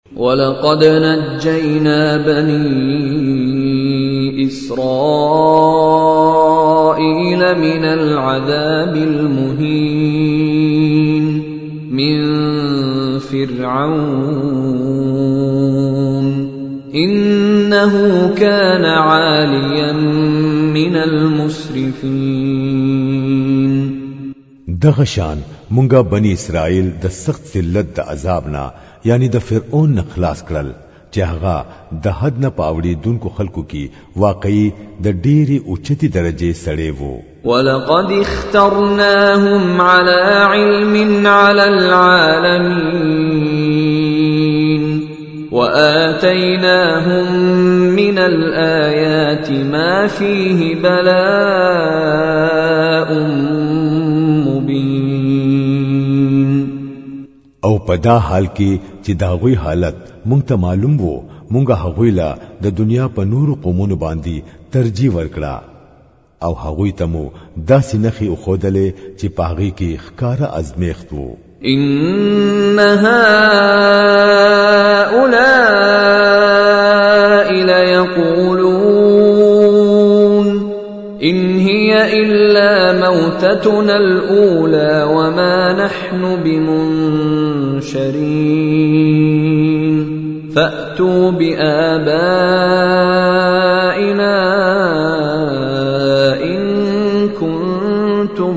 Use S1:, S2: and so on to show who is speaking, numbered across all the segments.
S1: ولقد نجينا بني إسرائيل من العذاب المهين من فرعون إنه كان عاليا من المسرفين.
S2: دغشان مونږه بني اسرائیل د سخت ذلت د عذابنا یعنی د فرعون نه خلاص کړل چې هغه د حد نه پاوړي دونکو خلکو کې واقعي د ډېری اوچتي درجه سړی وو.
S1: ولقد اخترناهم على علم على العالمين وآتيناهم من الآيات ما فيه بلاء مبين.
S2: او په دا حال کې چې دا غوي حالت مونږ ته معلوم وو مونږه هغوی لا د دنیا په نورو قومونو باندې ترجیح ورکړه او هغوی ته مو داسې نخي خودلې چې پاغي کې ښکارا ازمیخت وو.
S1: إن هؤلاء ليقولون إن هي إلا موتتنا الأولى وما نحن بمنشرين فأتوا بآبائنا إن كنتم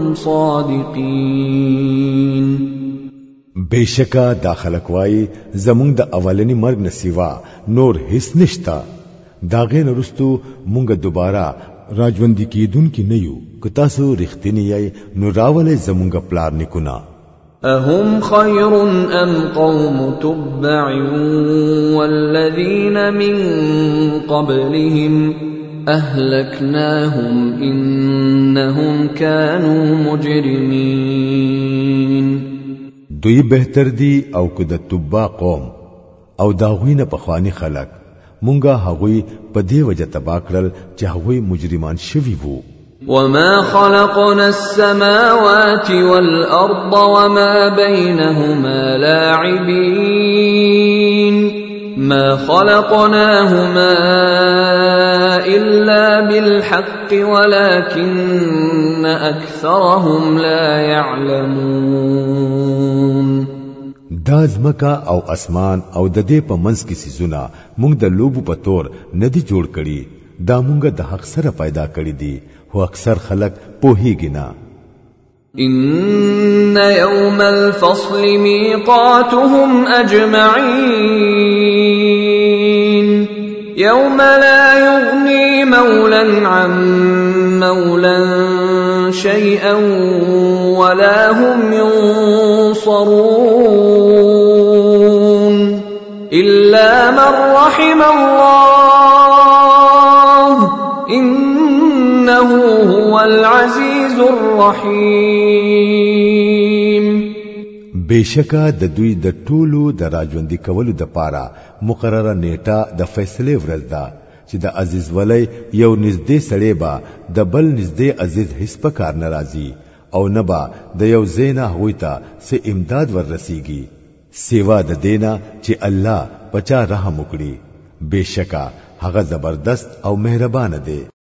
S1: صادقين.
S2: بشکا داخلك وای زمونږ د اولنی مرګ نسیوا نور هیڅ نشتا داغه نرستو مونږ دوباره راجوندی کیدون کی نه یو که تاسو رښتینی یای نو راولې زمونږ پلار نکونا.
S1: اهم خير ام قوم تبع والذين من قبلهم اهلكناهم انهم كانوا مجرمين.
S2: دوی بهتر دی او که د تبع قوم او داغوینه په خواني خلق مونږه هغوی په دې وجه تبا کړل چې هغوی مجرمان شوي وو.
S1: وما خلقنا السماوات والأرض وما بينهما لاعبين ما خلقناهما إلا بالحق ولكن أكثرهم لا يعلمون.
S2: دا زمکا او اسمان او د دې په منځ کې سيزونه مونږ د لوبو په تور ندي جوړ کړي دا مونږ د حق سره پیدا کړی دي خو اکثر خلک پوهیږي نه.
S1: إن يوم الفصل ميقاتهم أجمعين يوم لا يغني مولا عن مولا شيئا ولا هم ينصرون إلا من رحم الله إنه هو العزيز الرحيم.
S2: بشکا د دوی د ټولو د راجوندي کولو د پاره مقرره نیټه د فیصله ورځ ده چې د عزیز ولی یو نږدې سړی با د بل نږدې عزیز هیڅ په کار ناراضي او نه با د یو زینا هویتا سه امداد وررسیږي سیوا د دینا چې الله پچا رحم وکړي. بشکا هغه زبردست او مهربان دی.